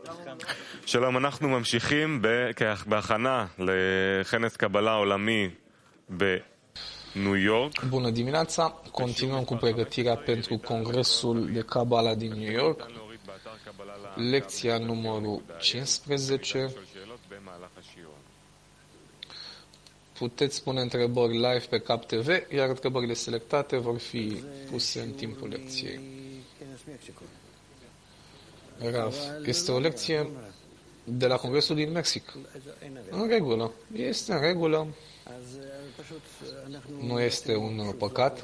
שלום, אנחנו ממשיכים בהכנה לכנס קבלה עולמי בניו יורק. Bună dimineața! Continuăm cu pregătirea pentru Congresul de Kabbalah din New York. Lecția numărul 15. Puteți pune întrebări live pe Cap TV, iar întrebările selectate vor fi puse în timpul lecției. Rav, este o lecție de la Congresul din Mexic. În regulă. Este în regulă. Nu este un păcat.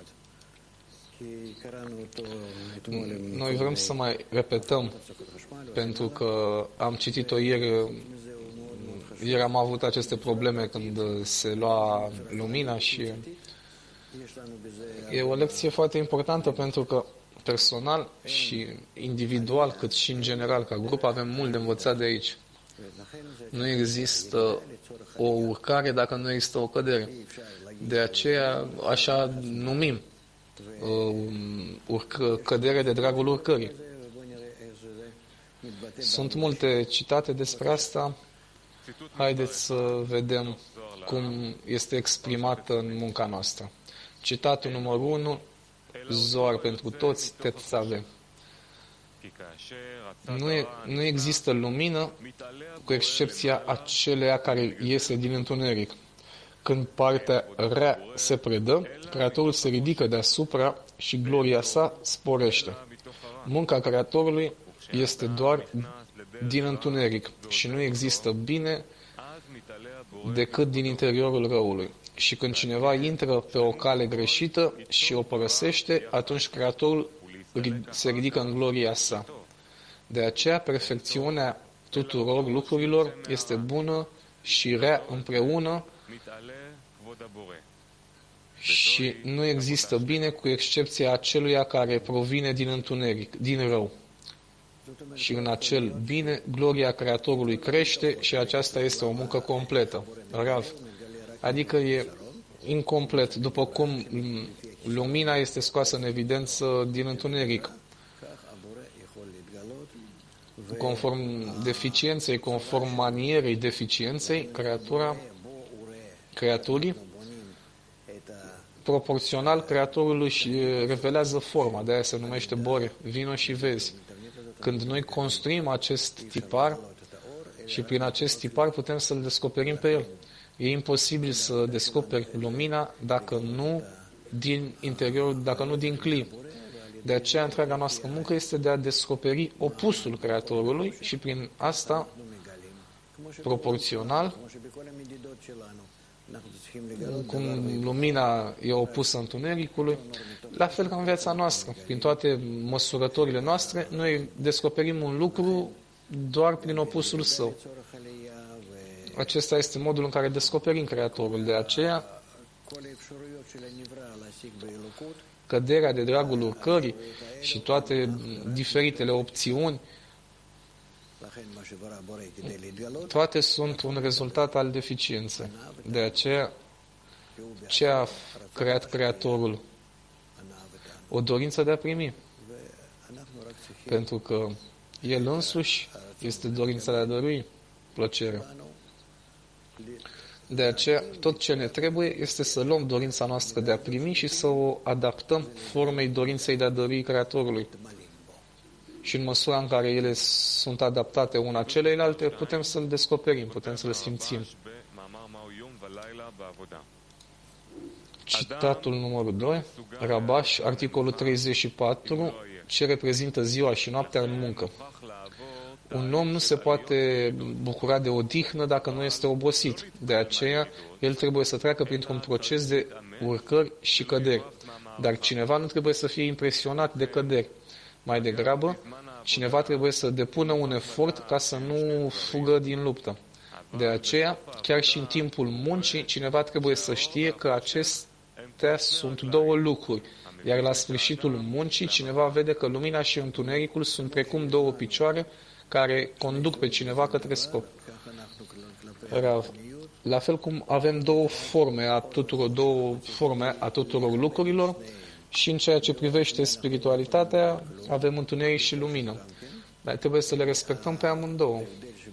Noi vrem să mai repetăm, pentru că am citit-o ieri. Ieri am avut aceste probleme când se lua lumina și e o lecție foarte importantă pentru că personal și individual, cât și în general, ca grup, avem mult de învățat de aici. Nu există o urcare dacă nu există o cădere. De aceea, așa numim cădere de dragul urcării. Sunt multe citate despre asta. Haideți să vedem cum este exprimată în munca noastră. Citatul numărul 1, Zohar pentru toți, Tetzave. Nu există lumină, cu excepția aceleia care iese din întuneric. Când partea rea se predă, Creatorul se ridică deasupra și gloria sa sporește. Munca Creatorului este doar din întuneric și nu există bine decât din interiorul răului. Și când cineva intră pe o cale greșită și o părăsește, atunci Creatorul se ridică în gloria sa. De aceea, perfecțiunea tuturor lucrurilor este bună și rea împreună și nu există bine cu excepția aceluia care provine din întuneric, din rău. Și în acel bine, gloria Creatorului crește și aceasta este o muncă completă. Rav. Adică e incomplet, după cum lumina este scoasă în evidență din întuneric. Conform deficienței, conform manierei deficienței, creaturii, proporțional Creatorului își revelează forma, de aia se numește bore, vino și vezi. Când noi construim acest tipar și prin acest tipar putem să-l descoperim pe el. E imposibil să descoperi lumina dacă nu din interior, dacă nu din cli. De aceea întreaga noastră muncă este de a descoperi opusul Creatorului și prin asta, proporțional, cum lumina e opusă întunericului, la fel ca în viața noastră. Prin toate măsurătorile noastre, noi descoperim un lucru doar prin opusul său. Acesta este modul în care descoperim Creatorul. De aceea, căderea de dragul urcării și toate diferitele opțiuni, toate sunt un rezultat al deficienței. De aceea, ce a creat Creatorul? O dorință de a primi. Pentru că El însuși este dorința de a dărui plăcerea. De aceea, tot ce ne trebuie este să luăm dorința noastră de a primi și să o adaptăm formei dorinței de a dărui Creatorului. Și în măsura în care ele sunt adaptate una celelalte, putem să-l descoperim, putem să-l simțim. Citatul numărul 2, Rabash, articolul 34, ce reprezintă ziua și noaptea în muncă. Un om nu se poate bucura de odihnă dacă nu este obosit. De aceea, el trebuie să treacă printr-un proces de urcări și căderi. Dar cineva nu trebuie să fie impresionat de căderi. Mai degrabă, cineva trebuie să depună un efort ca să nu fugă din luptă. De aceea, chiar și în timpul muncii, cineva trebuie să știe că acestea sunt două lucruri. Iar la sfârșitul muncii, cineva vede că lumina și întunericul sunt precum două picioare care conduc pe cineva către scop. La fel cum avem două forme a tuturor lucrurilor, și în ceea ce privește spiritualitatea, avem întuneric și lumină. Dar trebuie să le respectăm pe amândouă.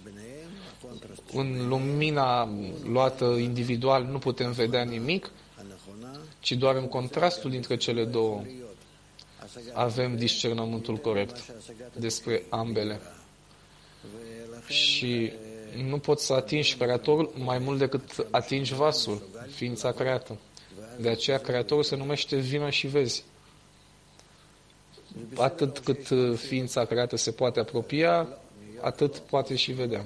În lumina luată individual nu putem vedea nimic, ci doar în contrastul dintre cele două avem discernământul corect despre ambele. Și nu poți să atingi Creatorul mai mult decât atingi vasul, ființa creată. De aceea Creatorul se numește vină și vezi. Atât cât ființa creată se poate apropia, atât poate și vedea.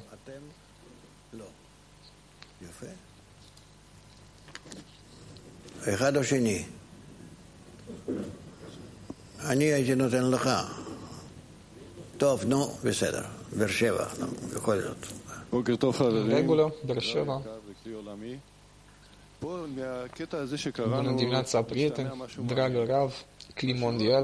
אחד או שני, אני הייתי נותן לך. טוב, נו, בסדר, באר שבע, נו, בכל זאת. בוקר טוב חברים. Regulă, Berșeva. Bună dimineața, prieteni, dragă Rav, Clim Mondial.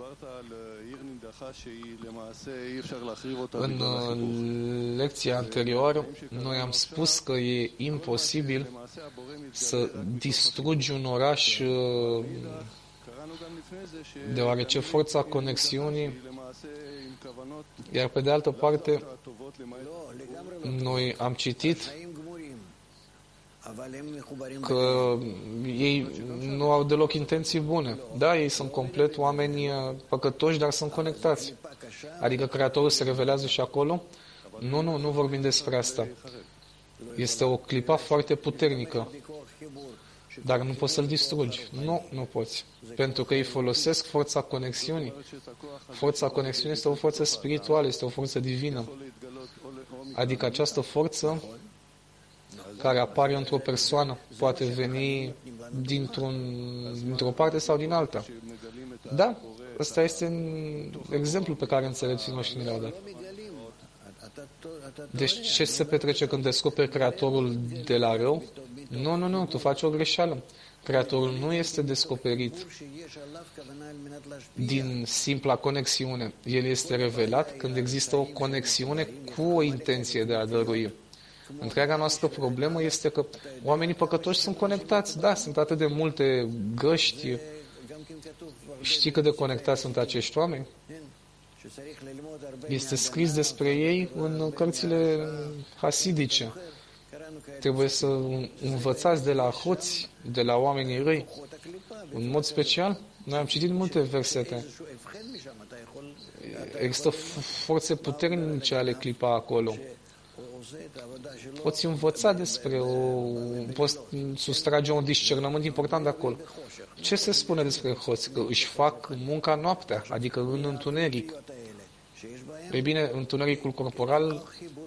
În lecția anterioară, noi am spus că e imposibil să distrugi un oraș deoarece forța conexiunii, iar pe de altă parte, noi am citit că ei nu au deloc intenții bune. Da, ei sunt complet oameni păcătoși, dar sunt conectați. Adică Creatorul se revelează și acolo? Nu vorbim despre asta. Este o clipă foarte puternică, dar nu poți să-l distrugi. Nu poți. Pentru că ei folosesc forța conexiunii. Forța conexiunii este o forță spirituală, este o forță divină. Adică această forță care apare într-o persoană poate veni dintr-o parte sau din alta. Da, ăsta este exemplul pe care înțelepții noștri ne-au dat. Deci ce se petrece când descoperi Creatorul de la rău? Nu, tu faci o greșeală. Creatorul nu este descoperit din simpla conexiune. El este revelat când există o conexiune cu o intenție de a dărui. Întreaga noastră problemă este că oamenii păcătoși sunt conectați. Da, sunt atât de multe găști. Știi cât de conectați sunt acești oameni? Este scris despre ei în cărțile hasidice. Trebuie să învățați de la hoți, de la oamenii răi. În mod special, noi am citit multe versete. Există forțe puternice ale clipa acolo. Poți învăța despre poți sustrage un discernământ important de acolo. Ce se spune despre hoți? Că își fac munca noaptea, adică în întuneric. Ei bine, întunericul corporal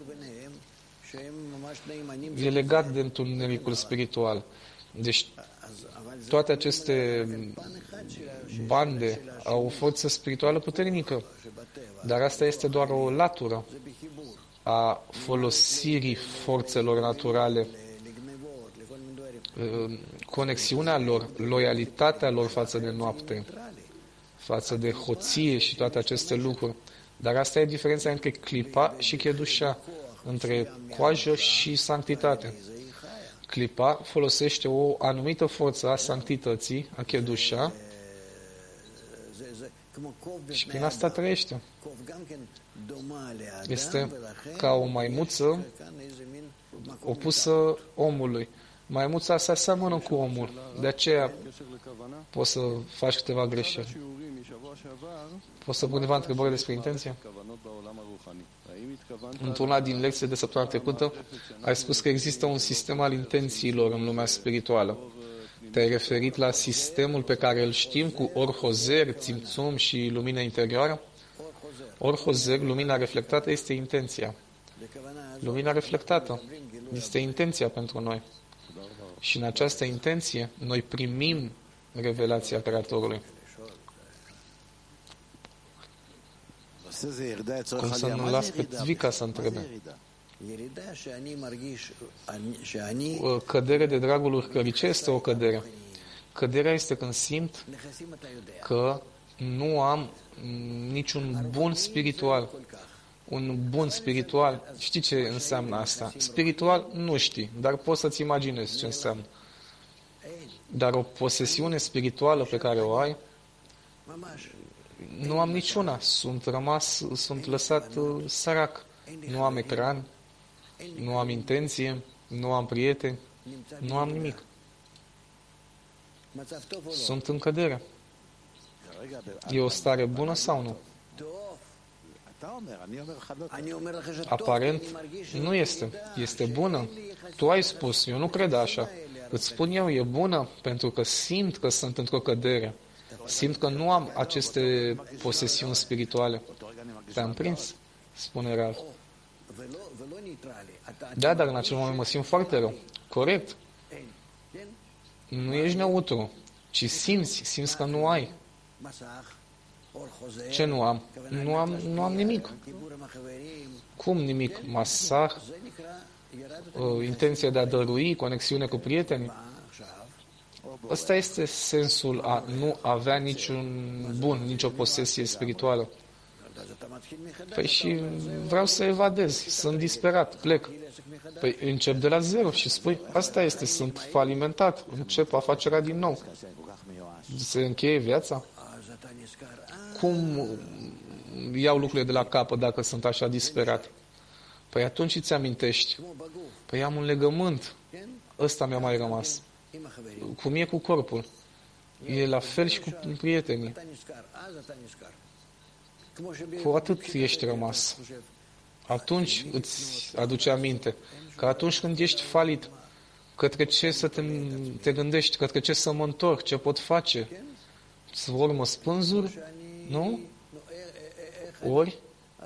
e legat de întunericul spiritual. Deci toate aceste bande au o forță spirituală puternică, dar asta este doar o latură a folosirii forțelor naturale, conexiunea lor, loialitatea lor față de noapte, față de hoție și toate aceste lucruri. Dar asta e diferența între clipa și chedușa, între coajă și sanctitate. Clipa folosește o anumită forță a sanctității, a chedușa, și prin asta trăiește. Este ca o maimuță opusă omului. Maimuța se aseamănă cu omul. De aceea poți să faci câteva greșeli. Poți să pun câteva întrebări despre intenție? Într-una din lecțiile de săptămâna trecută ai spus că există un sistem al intențiilor în lumea spirituală. Te-ai referit la sistemul pe care îl știm cu Or-Hozer, Tzimtzum și lumina interioară? Or-Hozer, lumina reflectată, este intenția. Lumina reflectată este intenția pentru noi. Și în această intenție noi primim revelația Creatorului. Cum să nu las pe Zvica să întrebe. Cădere de dragul urcării. Ce este o cădere? Căderea este când simt că nu am niciun bun spiritual. Un bun spiritual. Știi ce înseamnă asta? Spiritual nu știi, dar poți să-ți imaginezi ce înseamnă. Dar o posesiune spirituală pe care o ai Nu am niciuna. Sunt lăsat sărac. Nu am ecran, nu am intenție, nu am prieteni, nu am nimic. Sunt în cădere. E o stare bună sau nu? Aparent nu este. Este bună. Tu ai spus, eu nu cred așa. Îți spun eu, e bună pentru că simt că sunt într-o cădere. Simt că nu am aceste posesiuni spirituale. Te-am prins, spune Rav. Da, dar în acel moment mă simt foarte rău. Corect. Nu ești neutru, ci simți că nu ai. Ce nu am? Nu am nimic. Cum nimic? Masah, intenția de a dărui, conexiune cu prietenii. Ăsta este sensul a nu avea niciun bun, nicio posesie spirituală. Păi și vreau să evadez, sunt disperat, plec. Păi încep de la zero și spui, asta este, sunt falimentat, încep afacerea din nou. Se încheie viața? Cum iau lucrurile de la capăt dacă sunt așa disperat? Păi atunci îți amintești. Păi am un legământ. Ăsta mi-a mai rămas. Cum e cu corpul. E la fel și cu prietenii. Cu atât ești rămas. Atunci îți aduce aminte că atunci când ești falit, către ce să te gândești, către ce să mă întorc, ce pot face, ori mă spânzuri, nu? Ori?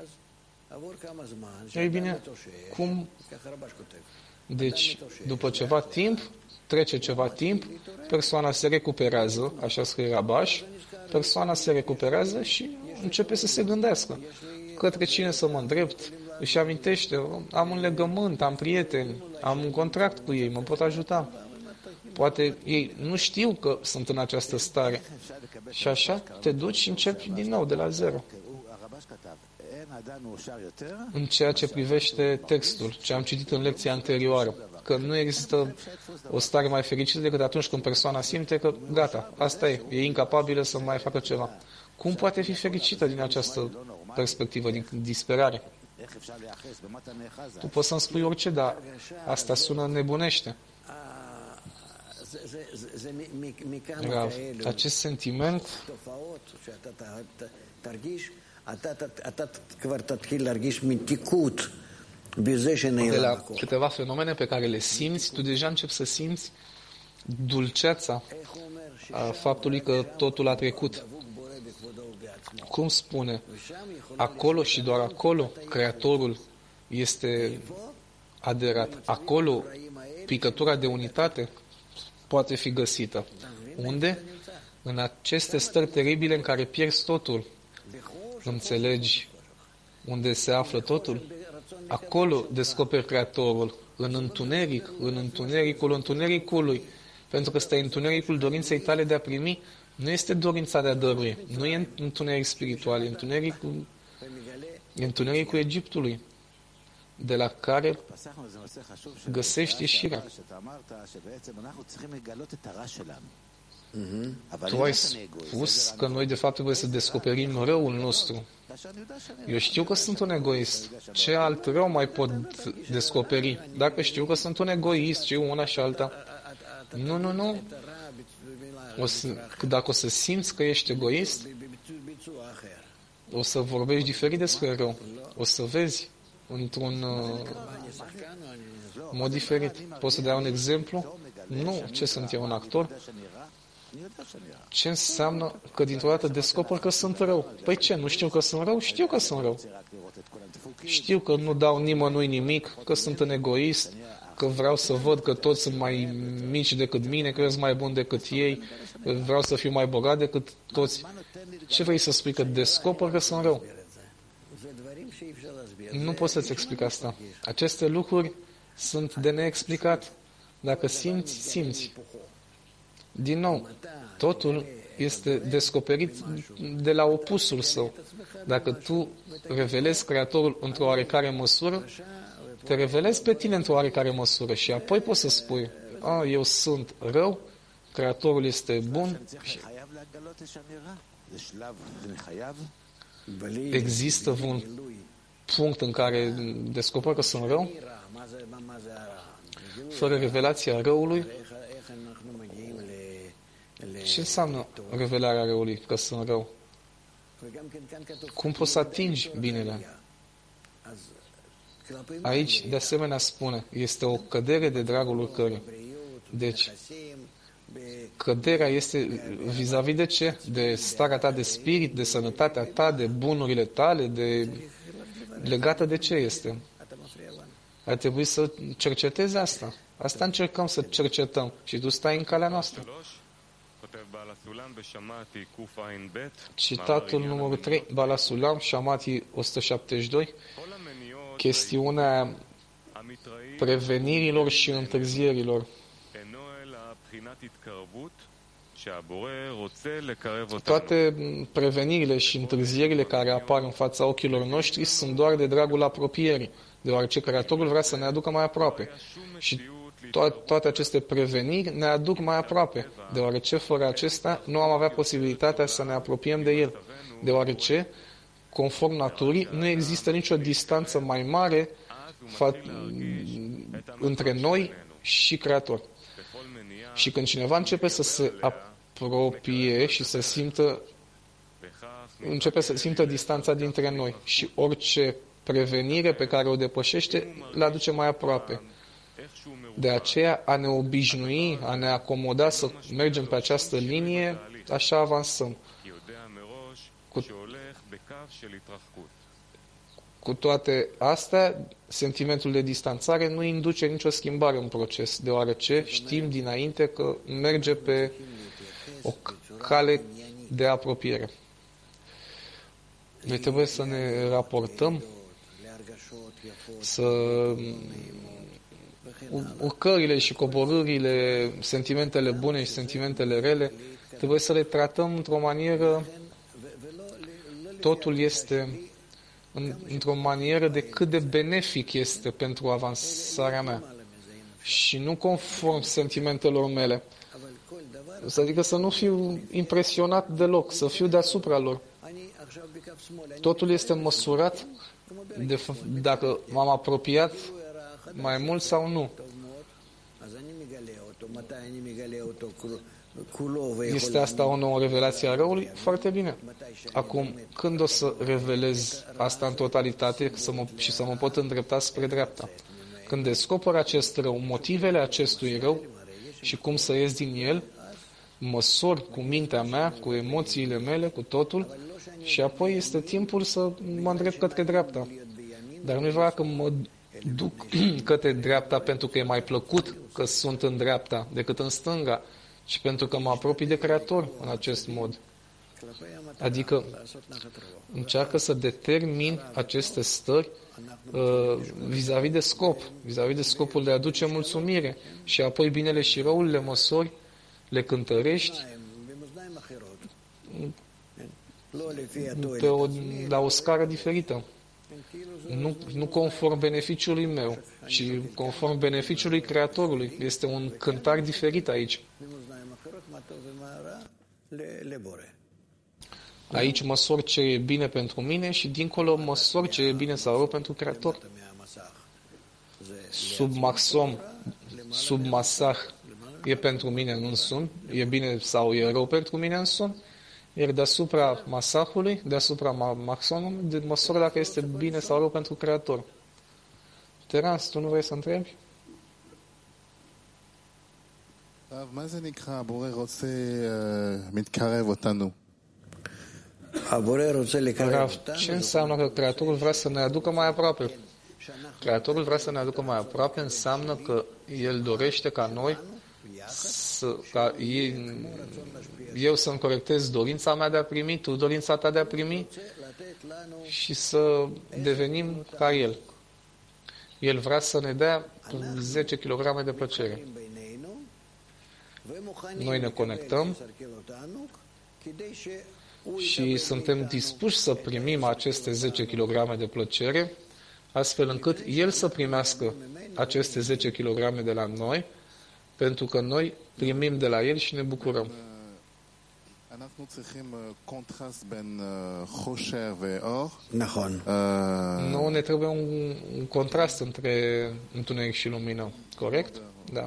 Ei bine, cum? Deci, după ceva timp, trece ceva timp, persoana se recuperează, așa scrie Rabash, persoana se recuperează și începe să se gândească către cine să mă îndrept, își amintește, am un legământ, am prieteni, am un contract cu ei, mă pot ajuta. Poate ei nu știu că sunt în această stare. Și așa te duci și începi din nou, de la zero. În ceea ce privește textul, ce am citit în lecția anterioară, că nu există o stare mai fericită decât atunci când persoana simte că gata, asta e incapabilă să mai facă ceva. Cum poate fi fericită din această perspectivă, din disperare? Tu poți să-mi spui orice, dar asta sună nebunește. Rav, acest sentiment de la câteva fenomene pe care le simți, tu deja începi să simți dulceața a faptului că totul a trecut. Cum spune? Acolo și doar acolo Creatorul este aderat. Acolo picătura de unitate poate fi găsită. Unde? În aceste stări teribile în care pierzi totul. Înțelegi unde se află totul? Acolo descoperi Creatorul, în întuneric, în întunericul întunericului. Pentru că stai întunericul dorinței tale de a primi, nu este dorința de a dărui, nu e întuneric spiritual, e întunericul Egiptului, de la care găsești ieșirea. Tu ai spus că noi de fapt trebuie să descoperim răul nostru. Eu știu că sunt un egoist. Ce alt rău mai pot descoperi? Dacă știu că sunt un egoist și una și alta. Nu. Dacă o să simți că ești egoist, o să vorbești diferit despre rău. O să vezi într-un mod diferit. Poți să dai un exemplu? Nu. Ce sunt eu, un actor? Ce înseamnă că dintr-o dată descoper că sunt rău? Păi ce, nu știu că sunt rău? Știu că sunt rău. Știu că nu dau nimănui nimic, că sunt un egoist, că vreau să văd că toți sunt mai mici decât mine, că eu sunt mai bun decât ei, că vreau să fiu mai bogat decât toți. Ce vrei să spui? Că descoper că sunt rău? Nu pot să-ți explic asta. Aceste lucruri sunt de neexplicat. Dacă simți. Din nou, totul este descoperit de la opusul său. Dacă tu revelezi Creatorul într-o oarecare măsură, te revelezi pe tine într-o oarecare măsură și apoi poți să spui, eu sunt rău, Creatorul este bun. Există un punct în care descoper că sunt rău? Fără revelația răului? Ce înseamnă revelarea răului, că sunt rău? Cum poți să atingi binele? Aici, de asemenea, spune, este o cădere de dragul urcării. Deci, căderea este vis-a-vis de ce? De starea ta de spirit, de sănătatea ta, de bunurile tale, legată de ce este? Ar trebui să cercetezi asta. Asta încercăm să cercetăm și tu stai în calea noastră. Citatul numărul 3, Bala Sulam, Shamati 172, chestiunea prevenirilor și întârzierilor. Toate prevenirile și întârzierile care apar în fața ochilor noștri sunt doar de dragul apropierii, deoarece Creatorul vrea să ne aducă mai aproape. Și toate aceste preveniri ne aduc mai aproape, deoarece fără acesta nu am avea posibilitatea să ne apropiem de El, deoarece, conform naturii, nu există nicio distanță mai mare între noi și Creator. Și când cineva începe să se apropie și începe să simtă distanța dintre noi și orice prevenire pe care o depășește, le aduce mai aproape. De aceea, a ne obișnui, a ne acomoda să mergem pe această linie, așa avansăm. Cu toate astea, sentimentul de distanțare nu induce nicio schimbare în proces, deoarece știm dinainte că merge pe o cale de apropiere. Noi trebuie să ne raportăm, urcările și coborârile, sentimentele bune și sentimentele rele, trebuie să le tratăm într-o manieră, totul este într-o manieră de cât de benefic este pentru avansarea mea și nu conform sentimentelor mele. Adică să nu fiu impresionat deloc, să fiu deasupra lor. Totul este măsurat dacă m-am apropiat mai mult sau nu. Este asta o nouă revelație a răului? Foarte bine. Acum, când o să revelez asta în totalitate și să mă pot îndrepta spre dreapta? Când descoper acest rău, motivele acestui rău și cum să ies din el, măsor cu mintea mea, cu emoțiile mele, cu totul, și apoi este timpul să mă îndrept către dreapta. Dar nu e vorba că mă duc către dreapta pentru că e mai plăcut că sunt în dreapta decât în stânga, ci pentru că mă apropii de Creator în acest mod. Adică încearcă să determin aceste stări vis-a-vis de scop, vis-a-vis de scopul de a aduce mulțumire și apoi binele și răul le măsori, le cântărești la o scară diferită. Nu conform beneficiului meu, ci conform beneficiului Creatorului. Este un cântar diferit aici. Aici măsor ce e bine pentru mine și dincolo măsor ce e bine sau rău pentru Creator. Sub masah e pentru mine în sun, e bine sau e rău pentru mine în sun, iar deasupra masahului, deasupra maxonului, măsură dacă este bine sau rău pentru Creator. Terans, tu nu vrei să întrebi? מה זה נקרא, הבורא רוצה, מתקרב אותנו? Ce înseamnă că Creatorul vrea să ne aducă mai aproape? Creatorul vrea să ne aducă mai aproape înseamnă că El dorește ca noi ca eu să-mi corectez dorința mea de a primi, tu dorința ta de a primi și să devenim ca El. El vrea să ne dea 10 kg de plăcere. Noi ne conectăm și suntem dispuși să primim aceste 10 kg de plăcere, astfel încât El să primească aceste 10 kg de la noi, pentru că noi primim de la El și ne bucurăm. אנחנו צריכים קונטרסט בין חושר ואור. נכון. Nu ne trebuie un contrast între întuneric și lumină, corect? Da.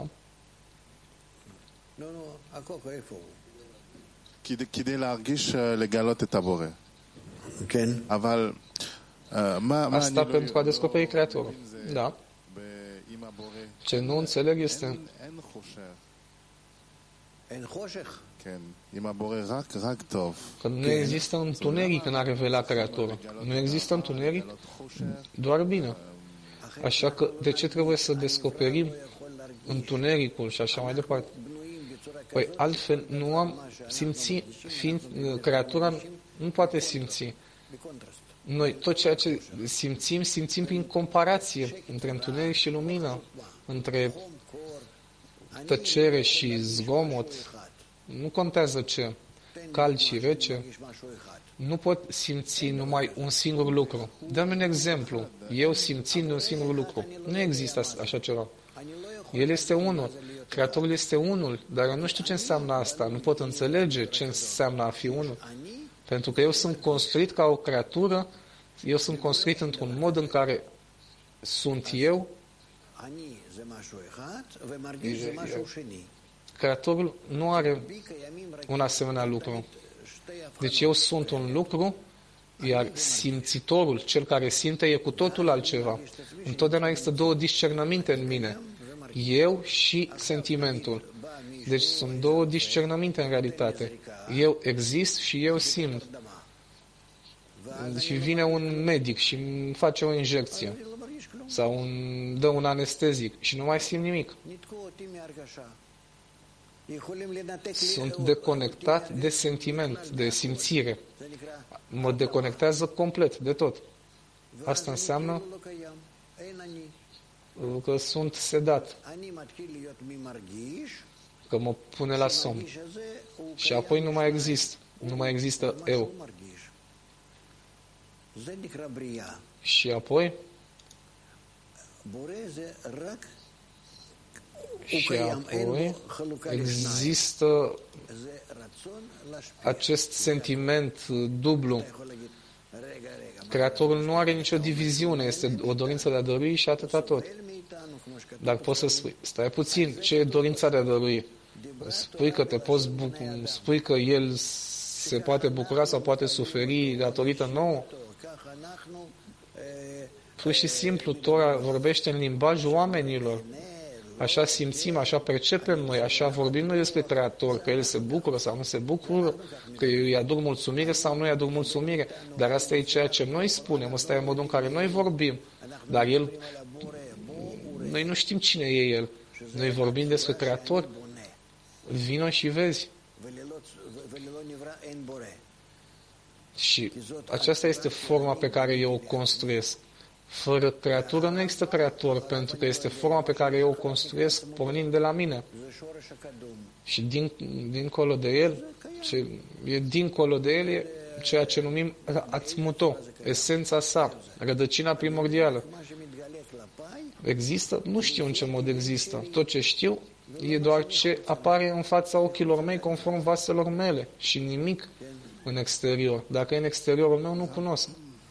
לא, לא, הקוקו, איפה הוא? כדי להרגיש, לגלות את הבורא. כן. אבל מה אני Asta pentru a descoperi Creatorul. Da. עם הבורא? Ce nu înțeleg este אין חושר. אין חושך. כן, עם הבורא רק טוב. că nu există întuneric în a revela Creatorul. Nu există întuneric, doar bine. Așa că de ce trebuie să descoperim întunericul și așa mai departe? Păi altfel nu am simțit, fiind creatura nu poate simți. Noi tot ceea ce simțim prin comparație între întuneric și lumină, între tăcere și zgomot. Nu contează ce, cald și rece. Nu pot simți numai un singur lucru. Dă-mi un exemplu. Eu simțind un singur lucru. Nu există așa ceva. El este unul. Creatorul este unul, dar eu nu știu ce înseamnă asta. Nu pot înțelege ce înseamnă a fi unul. Pentru că eu sunt construit ca o creatură, eu sunt construit într-un mod în care sunt eu. Creatorul nu are un asemenea lucru. Deci eu sunt un lucru, iar simțitorul, cel care simte, e cu totul altceva. Întotdeauna există două discernăminte în mine. Eu și sentimentul. Deci sunt două discernăminte în realitate. Eu exist și eu simt. Și vine un medic și îmi face o injecție. Sau îmi dă un anestezic și nu mai simt nimic. Sunt deconectat de sentiment, de simțire. Mă deconectează complet de tot. Asta înseamnă că sunt sedat, că mă pune la somn. Și apoi nu mai există eu. Și apoi există acest sentiment dublu. Creatorul nu are nicio diviziune, este o dorință de a dărui și atâta tot. Dar poți să spui, stai puțin, ce e dorința de a dărui? Spui că spui că el se poate bucura sau poate suferi datorită nouă? Pur și simplu, Tora vorbește în limbajul oamenilor. Așa simțim, așa percepem noi, așa vorbim noi despre Creator, că El se bucură sau nu se bucură, că îi aduc mulțumire sau nu îi aduc mulțumire. Dar asta e ceea ce noi spunem, ăsta e modul în care noi vorbim. Dar El, noi nu știm cine e El. Noi vorbim despre Creator. Vino și vezi. Și aceasta este forma pe care eu o construiesc. Fără creatură nu există creator, pentru că este forma pe care eu o construiesc pornind de la mine. Și dincolo de el, ce e dincolo de el e ceea ce numim atzmuto, esența sa, rădăcina primordială. Există? Nu știu în ce mod există. Tot ce știu e doar ce apare în fața ochilor mei conform vaselor mele și nimic în exterior. Dacă e în exteriorul meu, nu cunosc.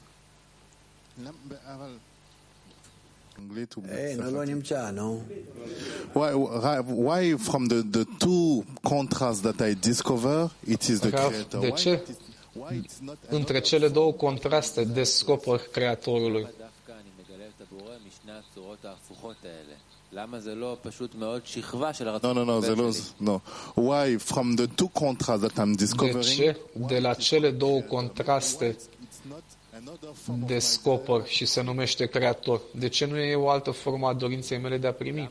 לא נמצא, נו. Why from the two contrasts that I discover, it is the creator? De ce între cele două contraste descoper Creatorului? No. Why from the two contrasts that I'm discovering? De ce de la cele două contraste descoper și se numește Creator? De ce nu e o altă formă a dorinței mele de a primi?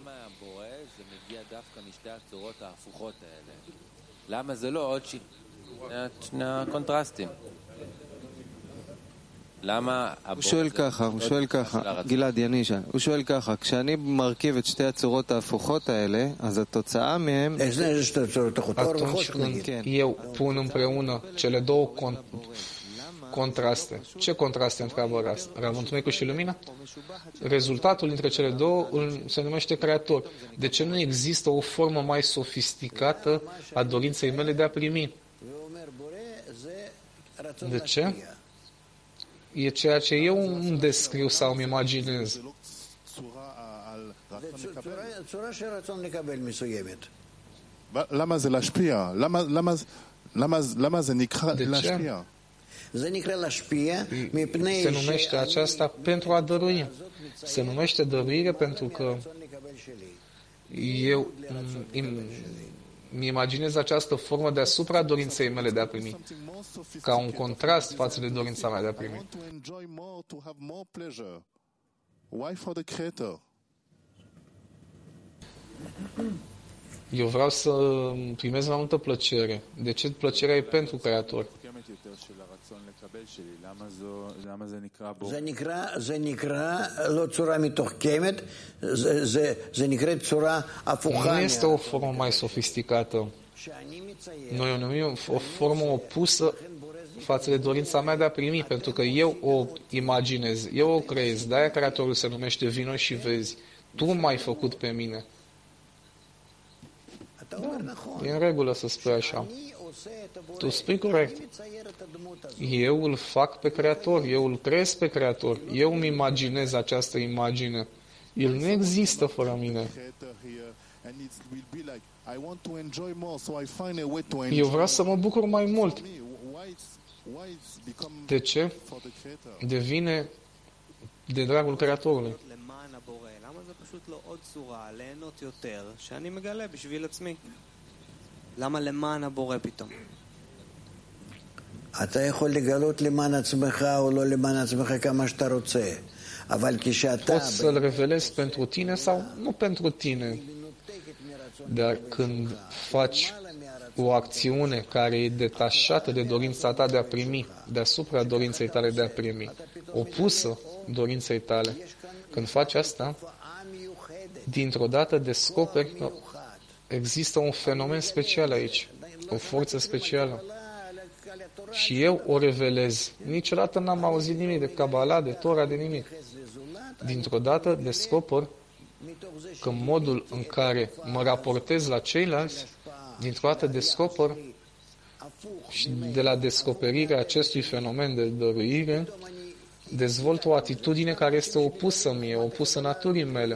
הוא שואל ככה, גלעד ינישה, הוא שואל ככה, כשאני מרכיב את שתי הצורות ההפוכות האלה, אז התוצאה מהם... Atunci când eu pun împreună cele două contraste. Ce contraste întreabă Rav? Întunericul și lumina? Rezultatul dintre cele două se numește Creator. De ce nu există o formă mai sofisticată a dorinței mele de a primi? De ce? E ceea ce eu îmi descriu sau îmi imaginez. צורה של רצון לקבל מסוימת. למה זה להשפיע? למה זה נקרא להשפיע? זה נקרא להשפיע מפני Se numește aceasta pentru a dărui. Se numește dăruire pentru că eu îmi imaginez această formă deasupra dorinței mele de a primi, ca un contrast față de dorința mea de a primi. Why for the Creator? Eu vreau să primez mai multă plăcere. De ce plăcerea e pentru Creator? זה נקרא לא צורה מתוחכמת, זה נקרא צורה הפוכה. Nu este o formă mai sofisticată. Noi o numim o formă opusă față de dorința mea de a primi, pentru că eu o imaginez, eu o creez. De-aia Creatorul se numește vino și vezi. Tu m-ai făcut pe mine. E în regulă să spui așa. Tu spui corect. Eu îl fac pe Creator, eu îl creez pe Creator, eu îmi imaginez această imagine. El nu există fără mine. Eu vreau să mă bucur mai mult. De ce? Devine de dragul Creatorului. למה למען הבורא פתאום? אתה יכול לגלות למען עצמך או לא למען עצמך כמה שאתה רוצה, אבל כשאתה... Poți să-l revelezi pentru tine sau nu pentru tine. Dar când faci o acțiune care e detașată de dorința ta de a primi, deasupra dorinței tale de a primi, opusă dorinței tale, când faci asta, dintr-o dată descoperi că există un fenomen special aici, o forță specială. Și eu o revelez. Niciodată n-am auzit nimic de Kabbalah, de Torah, de nimic. Dintr-o dată descoper că modul în care mă raportez la ceilalți, dintr-o dată descoper și de la descoperirea acestui fenomen de dăruire, dezvolt o atitudine care este opusă mie, opusă naturii mele.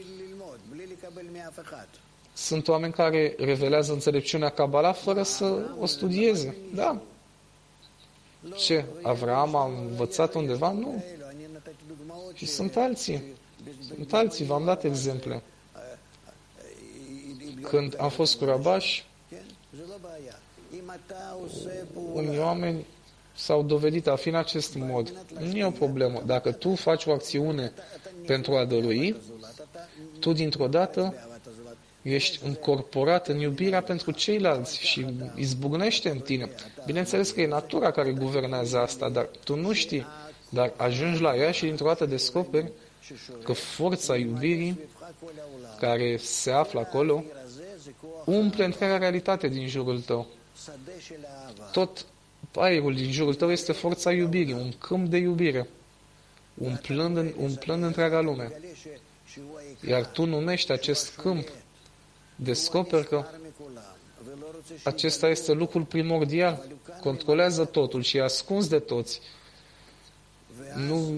Sunt oameni care revelează înțelepciunea Kabbalah fără să o studieze. Da. Ce? Avraam a învățat undeva? Nu. Și sunt alții. Sunt alții, v-am dat exemple. Când am fost cu Rabash, unii oameni s-au dovedit a fi în acest mod. Nu e o problemă. Dacă tu faci o acțiune pentru a dărui, tu dintr-o dată ești încorporat în iubirea pentru ceilalți și izbucnește în tine. Bineînțeles că e natura care guvernează asta, dar tu nu știi. Dar ajungi la ea și dintr-o dată descoperi că forța iubirii care se află acolo umple întreaga realitate din jurul tău. Tot aerul din jurul tău este forța iubirii, un câmp de iubire, umplând întreaga lume. Iar tu numești acest câmp, descoperi că acesta este lucrul primordial, controlează totul și e ascuns de toți. Nu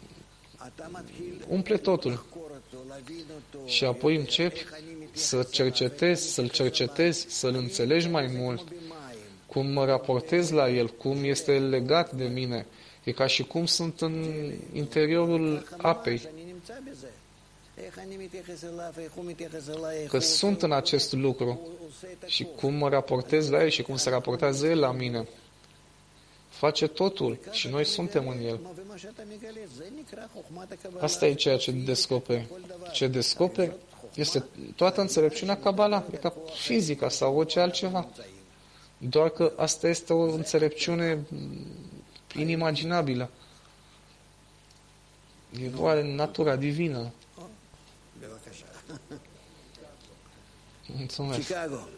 umple totul. Și apoi începi să cercetezi, să-l cercetezi, să-l înțelegi mai mult, cum mă raportez la el, cum este legat de mine. E ca și cum sunt în interiorul apei. Că sunt în acest lucru și cum mă raportez la el și cum se raportează el la mine. Face totul și noi suntem în el. Asta e ceea ce descoperi. Ce descoperi este toată înțelepciunea Kabbalah, e ca fizica sau orice altceva. Doar că asta este o înțelepciune inimaginabilă. E doar natura divină. Mulțumesc.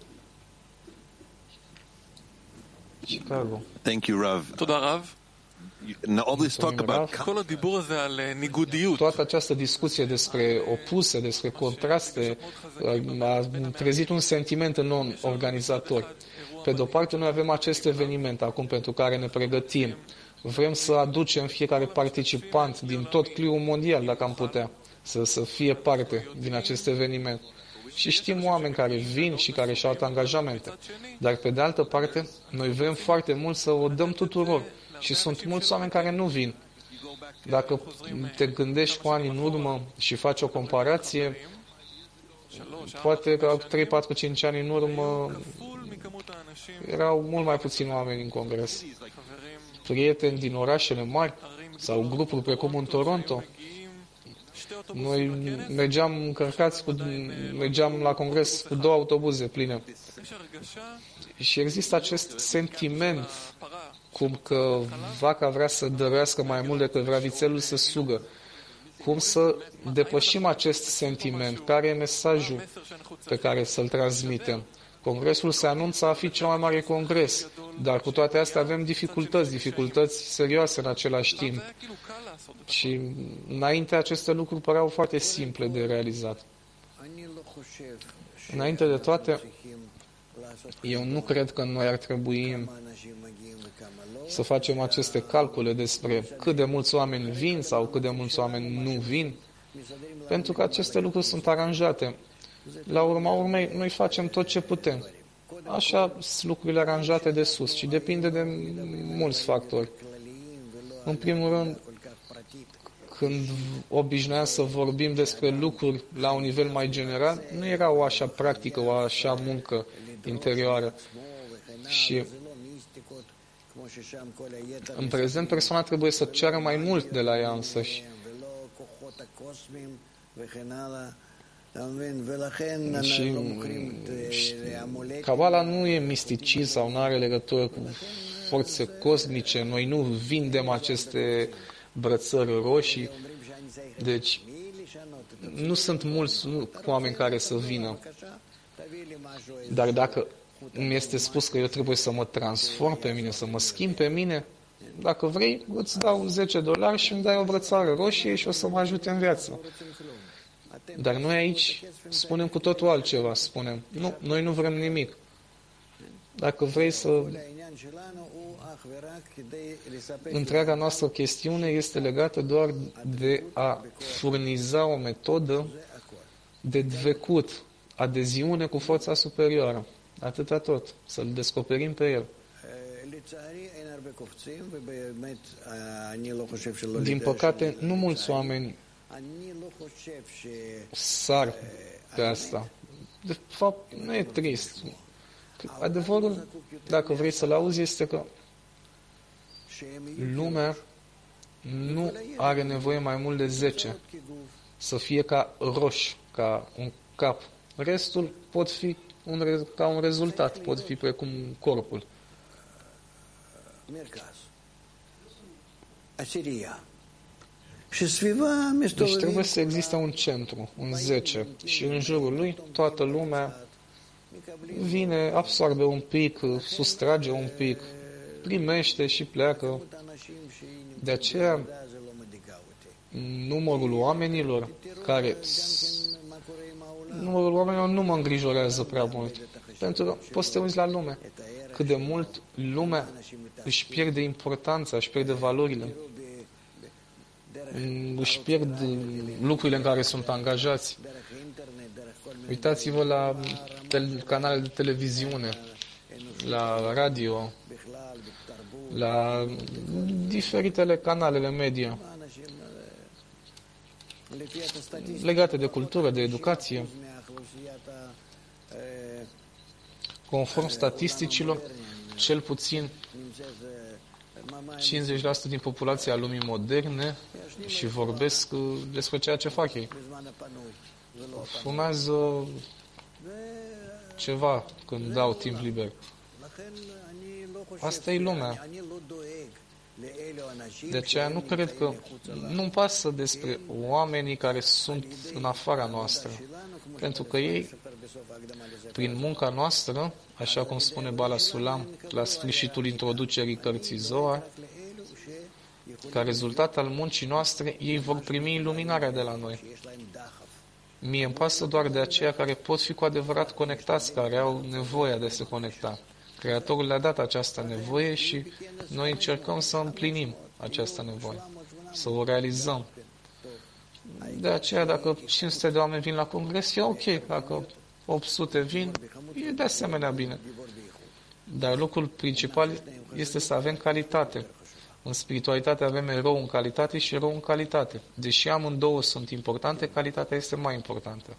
Chicago. Thank you, Rav. תודה רב. Now, all this talk about כל הדיבור הזה על ניגודיות. Toată această discuție despre opuse, despre contraste, a trezit un sentiment în non-organizatori. Pe de-o parte, noi avem acest eveniment acum pentru care ne pregătim. Vrem să aducem fiecare participant din tot cliul mondial, dacă am putea, să fie parte din acest eveniment. Și știm oameni care vin și care și-au angajamente. Dar pe de altă parte, noi vrem foarte mult să o dăm tuturor. Și sunt mulți oameni care nu vin. Dacă te gândești cu ani în urmă și faci o comparație, poate că 3, 4, 5 ani în urmă erau mult mai puțini oameni în congres. Prieteni din orașele mari sau grupuri precum în Toronto. Noi mergeam la congres cu 2 autobuze pline. Și există acest sentiment cum că vaca vrea să dăruiască mai mult decât vrea vițelul să sugă. Cum să depășim acest sentiment? Care e mesajul pe care să-l transmitem? Congresul se anunță a fi cel mai mare congres, dar cu toate astea avem dificultăți serioase în același timp. Și înainte aceste lucruri păreau foarte simple de realizat. Înainte de toate, eu nu cred că noi ar trebui să facem aceste calcule despre cât de mulți oameni vin sau cât de mulți oameni nu vin, pentru că aceste lucruri sunt aranjate. La urma urmei, noi facem tot ce putem. Așa sunt lucrurile aranjate de sus și depinde de mulți factori. În primul rând, când obișnuiam să vorbim despre lucruri la un nivel mai general, nu era o așa practică, o așa muncă interioară. Și în prezent, persoana trebuie să ceară mai mult de la ea însăși. Și Kabbalah nu e misticism sau nu are legătură cu forțe cosmice. Noi nu vindem aceste brățări roșii. Deci, nu sunt mulți oameni care să vină. Dar dacă mi este spus că eu trebuie să mă transform pe mine, să mă schimb pe mine, dacă vrei, îți dau $10 și îmi dai o brățară roșie și o să mă ajute în viață. Dar noi aici spunem cu totul altceva. Spunem, nu, noi nu vrem nimic. Dacă vrei să... Întreaga noastră chestiune este legată doar de a furniza o metodă de dvecut, adeziune cu forța superioară. Atâta tot. Să-L descoperim pe El. Din păcate, nu mulți oameni sar pe asta. De fapt, nu e trist. Adevărul, dacă vrei să-l auzi, este că lumea nu are nevoie mai mult de 10 să fie ca roși, ca un cap. Restul pot fi ca un rezultat, pot fi precum corpul. Deci trebuie să existe un centru, un 10, și în jurul lui toată lumea vine, absorbe un pic, sustrage un pic, primește și pleacă. De aceea, numărul oamenilor nu mă îngrijorează prea mult. Pentru că poți să te uiți la lume. Cât de mult lumea își pierde importanța, își pierde valorile, își pierd lucrurile în care sunt angajați. Uitați-vă la canalele de televiziune, la radio, la diferitele canalele media legate de cultură, de educație. Conform statisticilor, cel puțin 50% din populația lumii moderne și vorbesc despre ceea ce fac ei. Fumează ceva când dau timp liber. Asta e lumea. De aceea nu cred că nu-mi pasă despre oamenii care sunt în afara noastră. Pentru că ei, prin munca noastră, așa cum spune Bala Sulam la sfârșitul introducerii cărții Zohar, ca rezultat al muncii noastre, ei vor primi iluminarea de la noi. Mie îmi pasă doar de aceia care pot fi cu adevărat conectați, care au nevoia de a se conecta, Creatorul le-a dat această nevoie și noi încercăm să împlinim această nevoie, să o realizăm. De aceea, dacă 500 de oameni vin la congres, e ok. Dacă 800 vin, e de asemenea bine. Dar lucrul principal este să avem calitate. În spiritualitate avem erou în calitate și erou în calitate. Deși amândouă sunt importante, calitatea este mai importantă.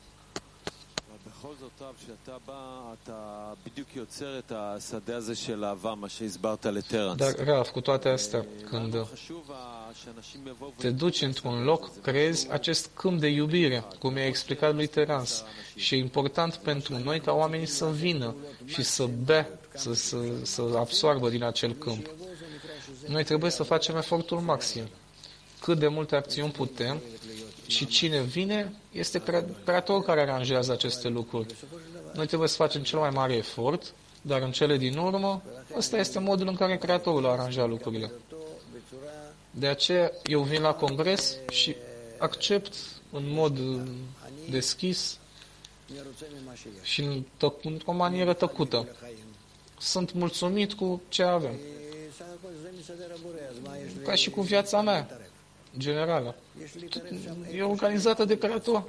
Dar, Rav, cu toate astea, când te duci într-un loc, creezi acest câmp de iubire, cum i-a explicat lui Terans. Și e important pentru noi ca oamenii să vină și să bea, să absoarbă din acel câmp. Noi trebuie să facem efortul maxim. Cât de multe acțiuni putem și cine vine este Creatorul care aranjează aceste lucruri. Noi trebuie să facem cel mai mare efort, dar în cele din urmă, ăsta este modul în care Creatorul a aranjat lucrurile. De aceea eu vin la congres și accept în mod deschis și într-o manieră tăcută. Sunt mulțumit cu ce avem. Ca și cu viața mea generală. E organizată de Creator.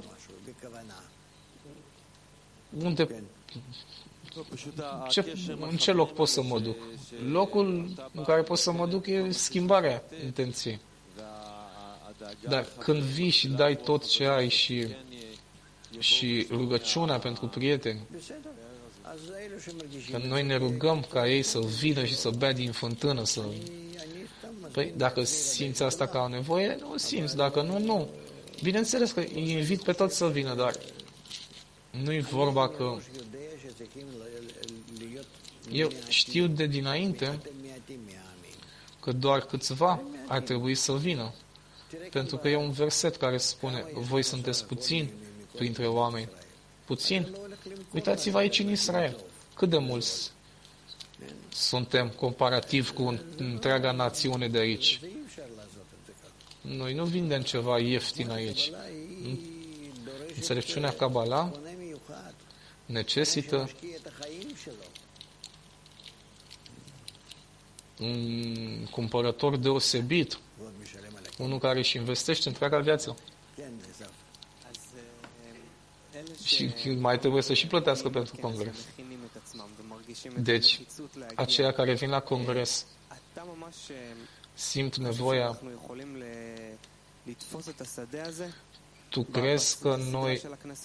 În ce loc pot să mă duc? Locul în care pot să mă duc e schimbarea intenției. Dar când vii și dai tot ce ai și rugăciunea pentru prieteni, că noi ne rugăm ca ei să vină și să bea din fântână, Păi, dacă simți asta ca o nevoie, nu o simți. Dacă nu, nu. Bineînțeles că îi invit pe toți să vină, dar nu-i vorba că... Eu știu de dinainte că doar câțiva ar trebui să vină. Pentru că e un verset care spune: voi sunteți puțini printre oameni. Puțini? Uitați-vă aici în Israel. Cât de mulți suntem comparativ cu întreaga națiune de aici. Noi nu vindem ceva ieftin aici. Înțelepciunea Kabbalah necesită un cumpărător deosebit, unul care își investește întreaga viață. Și mai trebuie să și plătească pentru congres. Deci, aceia care vin la congres simt nevoia. Tu crezi că noi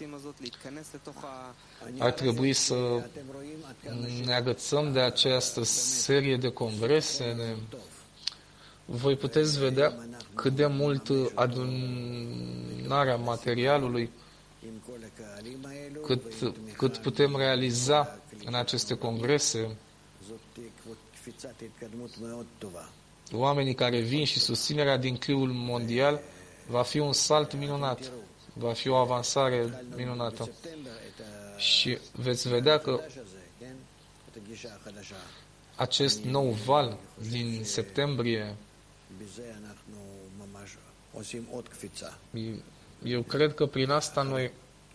ar trebui să ne agățăm de această serie de congrese? Voi puteți vedea cât de mult adunarea materialului, cât putem realiza în aceste congrese. Oamenii care vin și susținerea din cliul mondial va fi un salt minunat, va fi o avansare minunată. Și veți vedea că acest nou val din septembrie, eu cred că prin asta noi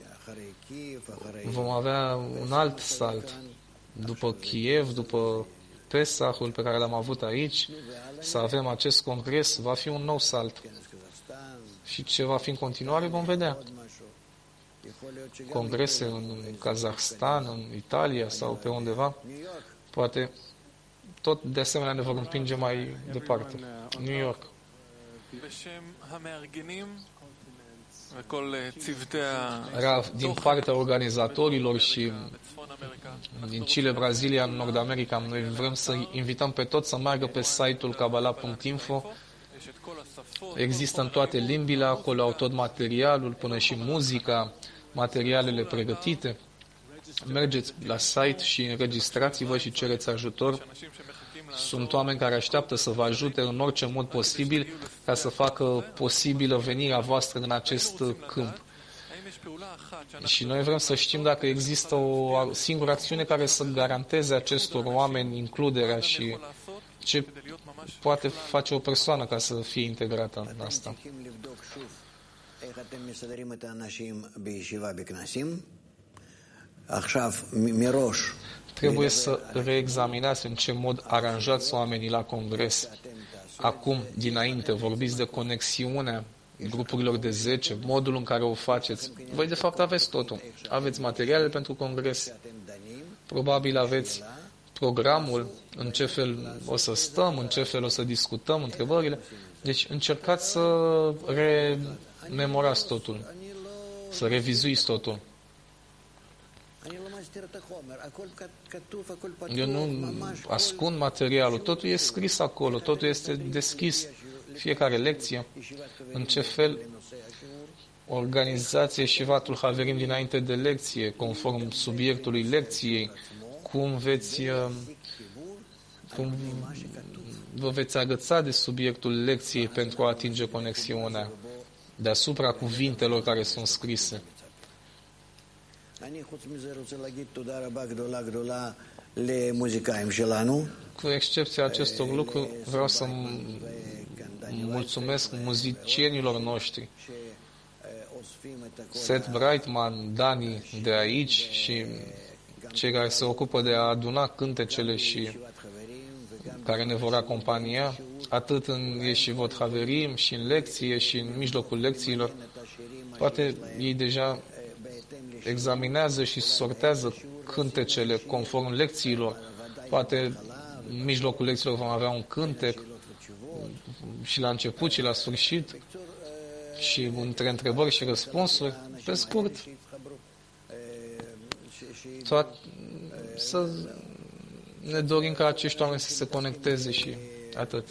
vom avea un alt salt. După Kiev, după Pesahul pe care l-am avut aici, să avem acest congres, va fi un nou salt. Și ce va fi în continuare vom vedea. Congrese în Kazahstan, în Italia sau pe undeva, poate tot de asemenea ne vor împinge mai departe. New York. Rav, din partea organizatorilor și din Chile, Brazilia, în Nord America, noi vrem să invităm pe toți să meargă pe site-ul kabbalah.info. Există în toate limbile, acolo au tot materialul, până și muzica, materialele pregătite. Mergeți la site și înregistrați-vă și cereți ajutor. Sunt oameni care așteaptă să vă ajute în orice mod posibil ca să facă posibilă venirea voastră în acest câmp. Și noi vrem să știm dacă există o singură acțiune care să garanteze acestor oameni includerea și ce poate face o persoană ca să fie integrată în asta. trebuie să reexaminați în ce mod aranjați oamenii la congres. Acum, dinainte, vorbiți de conexiunea grupurilor de 10, modul în care o faceți. Voi, de fapt, aveți totul. Aveți materiale pentru congres, probabil aveți programul, în ce fel o să stăm, în ce fel o să discutăm, întrebările. Deci încercați să rememorați totul, să revizuiți totul. Eu nu ascund materialul, totul e scris acolo, totul este deschis. Fiecare lecție, în ce fel organizați Yeshivatul Haverim dinainte de lecție, conform subiectului lecției, cum vă veți agăța de subiectul lecției pentru a atinge conexiunea deasupra cuvintelor care sunt scrise. Cu excepția acestor lucruri, vreau să mulțumesc muzicienilor noștri, Seth Brightman, Dani de aici și cei care se ocupă de a aduna cântecele și care ne vor acompania, atât în Yeshivot Haverim și în lecție și în mijlocul lecțiilor. Poate ei deja examinează și sortează cântecele conform lecțiilor. Poate în mijlocul lecțiilor vom avea un cântec și la început și la sfârșit și între întrebări și răspunsuri. Pe scurt, să ne dorim ca acești oameni să se conecteze și atât.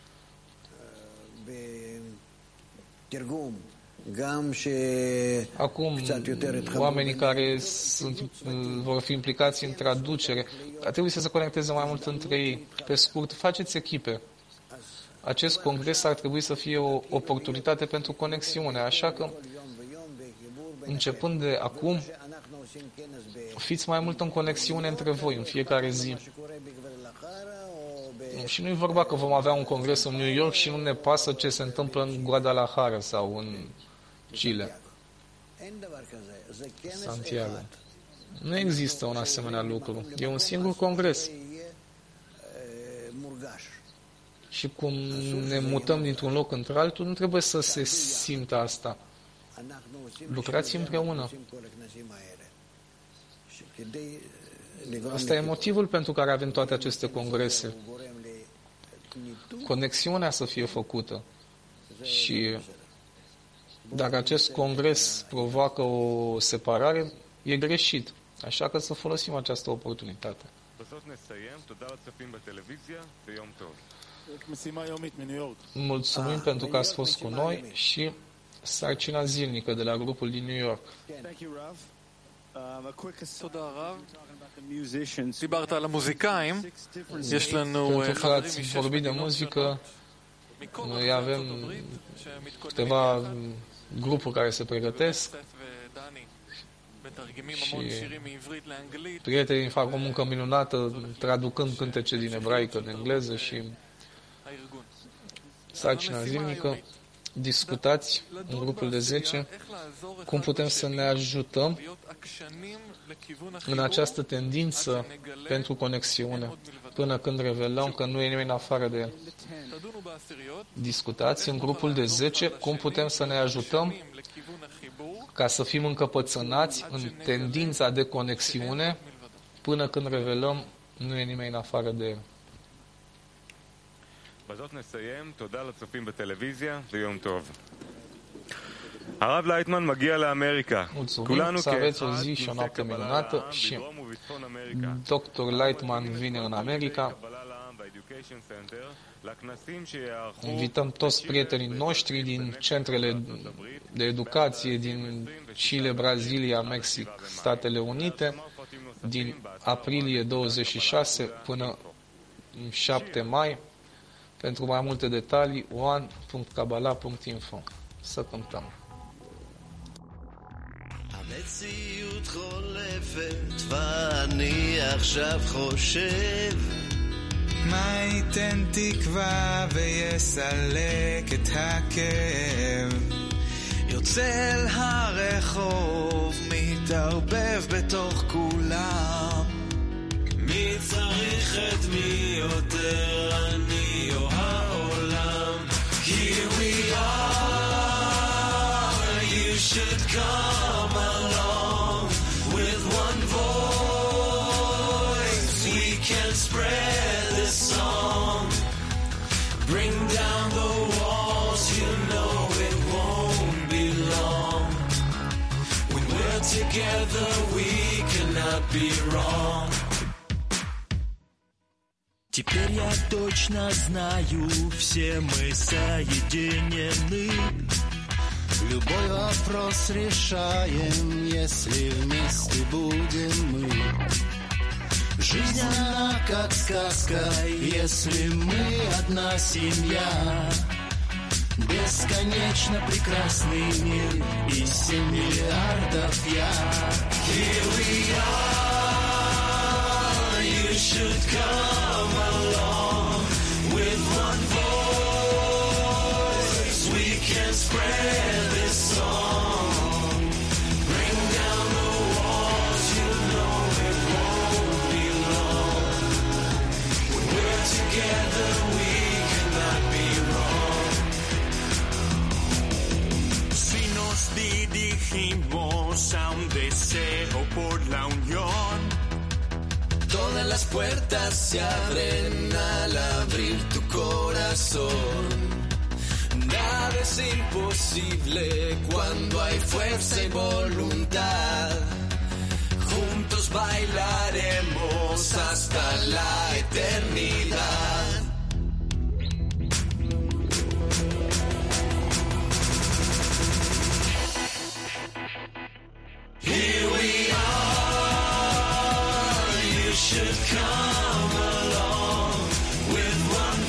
Acum, oamenii care vor fi implicați în traducere, trebuie să se conecteze mai mult între ei. Pe scurt, faceți echipe. Acest congres ar trebui să fie o oportunitate pentru conexiune, așa că, începând de acum, fiți mai mult în conexiune între voi, în fiecare zi. Și nu e vorba că vom avea un congres în New York și nu ne pasă ce se întâmplă în Guadalajara sau în Chile, Santiago. Nu există un asemenea lucru. E un singur congres. Și cum ne mutăm dintr-un loc într-altul, nu trebuie să se simtă asta. Lucrați împreună. Asta e motivul pentru care avem toate aceste congrese. Conexiunea să fie făcută. Și dacă acest congres provoacă o separare, e greșit. Așa că să folosim această oportunitate. Mulțumim pentru că ați fost cu noi și sarcina zilnică de la grupul din New York. דיברת על המוזיקאים, יש לנו pentru că ați vorbit de muzică, noi avem câteva grupuri care se pregătesc și prietenii fac o muncă minunată traducând cântece din ebraică în engleză și sarcina zilnică. Discutați în grupul de 10 cum putem să ne ajutăm în această tendință pentru conexiune, până când revelăm că nu e nimeni în afară de el. Discutați în grupul de 10 cum putem să ne ajutăm ca să fim încăpățânați în tendința de conexiune, până când revelăm nu e nimeni în afară de el. בזאת נסיים, תודה לצופים בטלוויזיה ויום טוב. הרב לייטמן מגיע לאמריקה. Mulțumim, să aveți o zi și o noapte minunată și Dr. Lightman vine în America. Invităm toți prietenii noștri din centrele de educație din Chile, Brazilia, Mexic, Statele Unite, din aprilie 26 până 7 mai. Pentru mai multe detalii, one.kabbalah.info. Să cântăm. המציאות חולפת ואני עכשיו חושב מה ייתן תקווה ויסלק את הכאב יוצא אל הרחוב מתערבב בתוך כולם מי צריך את מי יותר, אני או העולם? Here we are, you should come along. With one voice we can spread this song. Bring down the walls, you know it won't be long. When we're together we cannot be wrong. Теперь я точно знаю, все мы соединены. Любой вопрос решаем, если вместе будем мы. Жизнь она как сказка, если мы одна семья. Бесконечно прекрасный мир и 7 миллиардов я. Here we are, you should come along. With one voice we can spread this song. Bring down the walls, you know it won't be long. When we're together we cannot be wrong. Si nos dirigimos a un deseo por la unión, todas las puertas se abren al abrir tu corazón. Nada es imposible cuando hay fuerza y voluntad. Juntos bailaremos hasta la eternidad. here we are, you should come along. With one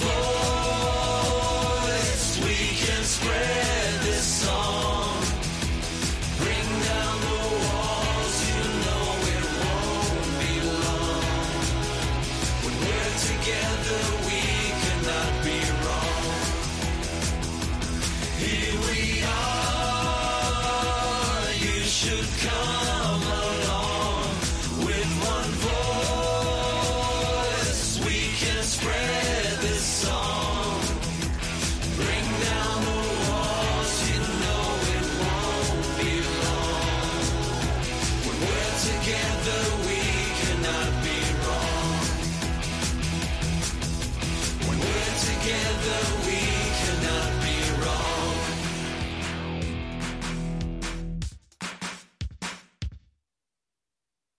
voice we can spread this song. Bring down the walls, you know it won't be long. When we're together we cannot be wrong. Here we are, you should come along. With one voice we can spread this song. Bring down the walls, you know it won't be long. When we're together we cannot be wrong. When we're together